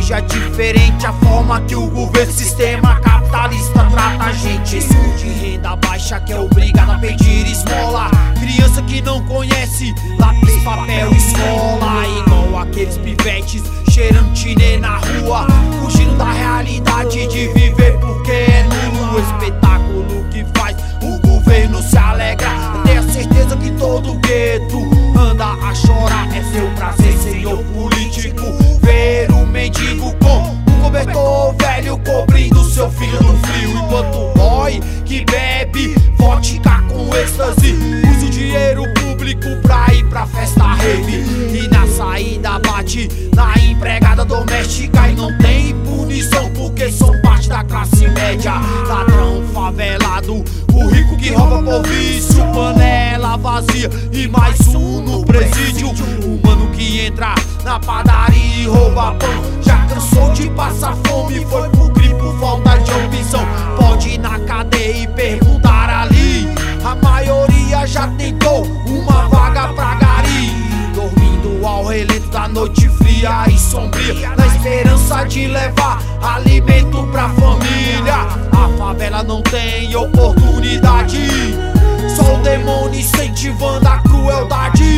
seja diferente a forma que o governo sistema capitalista trata a gente. Pessoa de renda baixa que é obrigada a pedir esmola, criança que não conhece lápis, papel, escola, igual aqueles pivetes cheirando chinê na rua, fugindo da realidade de viver porque é nulo. O espetáculo que faz o governo se alegra. Eu tenho a certeza que todo gueto anda a chorar. É seu prazer, senhor político, ver um mendigo com um cobertor velho cobrindo seu filho do frio, enquanto o boy que bebe vodka com êxtase usa o dinheiro público pra ir pra festa rave, e na saída bate na empregada doméstica e não tem punição porque são parte da classe média. Ladrão favelado, o rico que rouba por vício, panela vazia e mais um no presídio. O mano que entra na padaria e rouba pão já cansou de passar fome, foi por gripe, falta de opção. Pode ir na cadeia e perguntar ali, a maioria já tentou uma vaga pra gari, dormindo ao relento da noite fria e sombria, na esperança de levar alimento pra família. A favela não tem oportunidade, só o demônio incentivando a crueldade.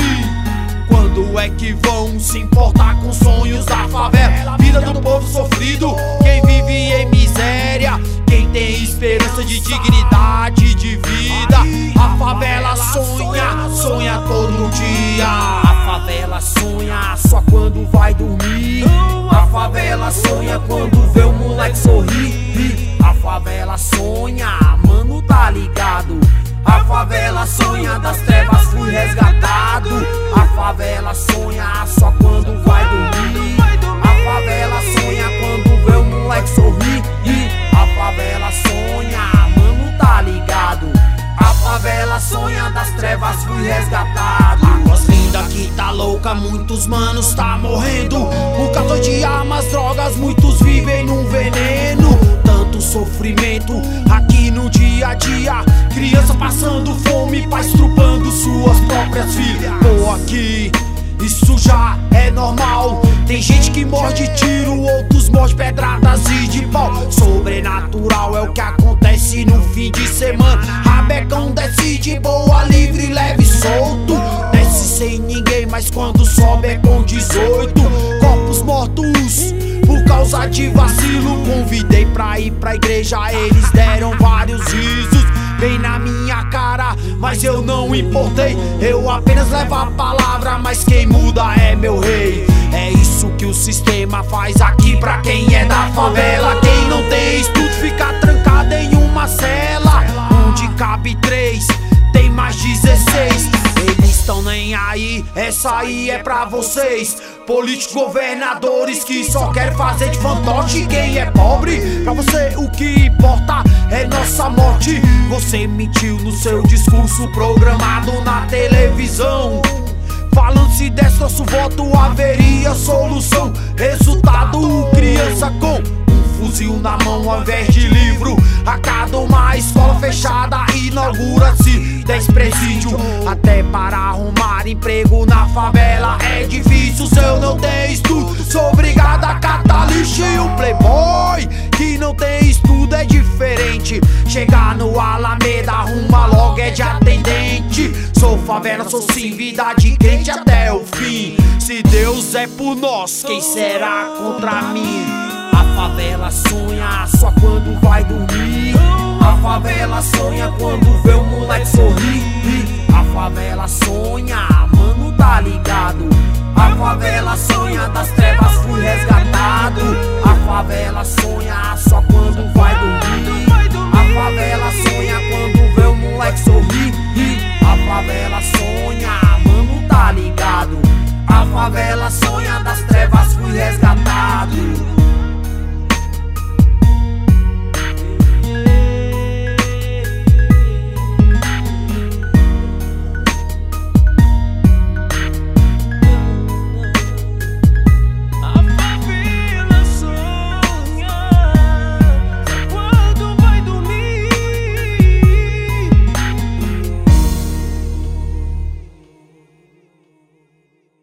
Quando é que vão se importar com sonhos da favela? Vida do povo sofrido, quem vive em miséria, quem tem esperança de dignidade de vida. A favela sonha, sonha todo dia. A favela sonha só quando vai dormir. A favela sonha quando vê o moleque sorrir. A favela sonha, mano, tá ligado? A favela sonha, das trevas fui resgatado. A favela sonha só quando vai dormir. A favela sonha quando vê o moleque sorrir. A favela sonha, mano, tá ligado? A favela sonha, das trevas fui resgatado. A Coslinda que tá louca, muitos manos tá morrendo por causa de armas, drogas, muitos vivem num veneno. Tanto sofrimento aqui no dia a dia, criança passando fome, pais estrupando suas próprias filhas. Tô aqui, isso já é normal. Tem gente que morre de tiro, outros morrem de pedradas e de pau. Sobrenatural é o que acontece no fim de semana. Rabecão desce de boa, livre, leve e solto. Desce sem ninguém, mas quando sobe é com 18. Corpos mortos por causa de vacilo. Convidei pra ir pra igreja, eles deram vários risos bem na minha cara, mas eu não importei. Eu apenas levo a palavra, mas quem muda é meu rei. É isso que o sistema faz aqui pra quem é da favela. Quem não tem estudo fica trancado em uma cela, onde cabe 3, tem mais 16. Eles estão nem aí, essa aí é pra vocês, políticos, governadores que só querem fazer de fantoche quem é pobre. Pra você o que importa é nossa morte. Você mentiu no seu discurso programado na televisão, falando se desse nosso voto haveria solução. Resultado, criança com um fuzil na mão ao invés de livro. A cada uma escola fechada inaugura-se 10 presídios. Até para arrumar emprego na favela é difícil. Se eu não tenho estudo, sou obrigado a catar lixo. E o playboy que não tem estudo é diferente. Chegar no Alameda, arruma logo é de atendente. Sou favela, sou sim, vida de crente até o fim. Se Deus é por nós, quem será contra mim? A favela sonha só quando vai dormir. A favela sonha quando